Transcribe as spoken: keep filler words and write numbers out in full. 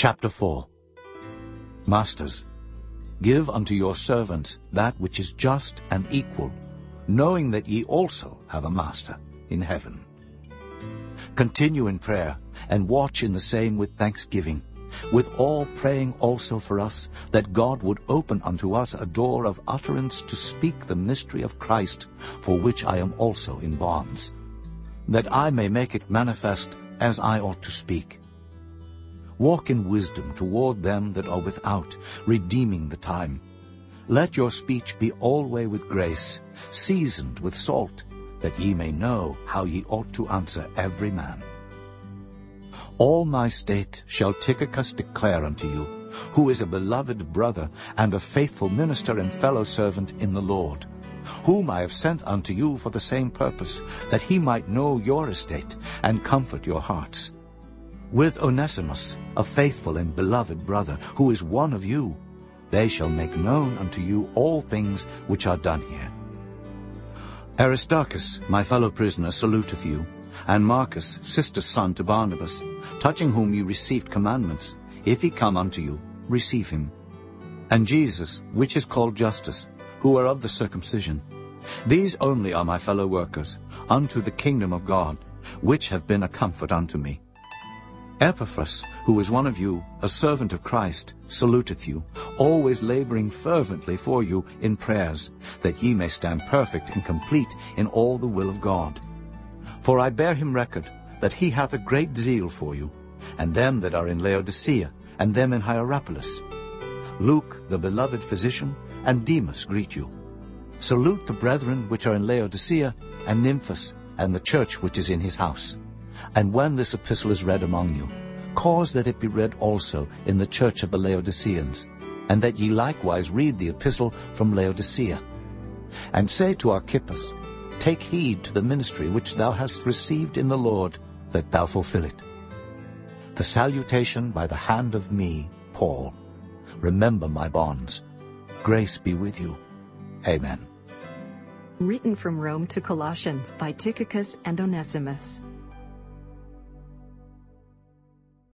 Chapter four. Masters, give unto your servants that which is just and equal, knowing that ye also have a master in heaven. Continue in prayer, and watch in the same with thanksgiving, with all praying also for us, that God would open unto us a door of utterance to speak the mystery of Christ, for which I am also in bonds, that I may make it manifest as I ought to speak. Walk in wisdom toward them that are without, redeeming the time. Let your speech be alway with grace, seasoned with salt, that ye may know how ye ought to answer every man. All my state shall Tychicus declare unto you, who is a beloved brother and a faithful minister and fellow servant in the Lord, whom I have sent unto you for the same purpose, that he might know your estate and comfort your hearts. With Onesimus, a faithful and beloved brother, who is one of you, they shall make known unto you all things which are done here. Aristarchus, my fellow prisoner, saluteth you, and Marcus, sister's son to Barnabas, touching whom you received commandments. If he come unto you, receive him. And Jesus, which is called Justus, who are of the circumcision. These only are my fellow workers, unto the kingdom of God, which have been a comfort unto me. Epaphras, who is one of you, a servant of Christ, saluteth you, always laboring fervently for you in prayers, that ye may stand perfect and complete in all the will of God. For I bear him record that he hath a great zeal for you, and them that are in Laodicea, and them in Hierapolis. Luke, the beloved physician, and Demas greet you. Salute the brethren which are in Laodicea, and Nymphas, and the church which is in his house. And when this epistle is read among you, cause that it be read also in the church of the Laodiceans, and that ye likewise read the epistle from Laodicea. And say to Archippus, take heed to the ministry which thou hast received in the Lord, that thou fulfill it. The salutation by the hand of me, Paul. Remember my bonds. Grace be with you. Amen. Written from Rome to Colossians by Tychicus and Onesimus.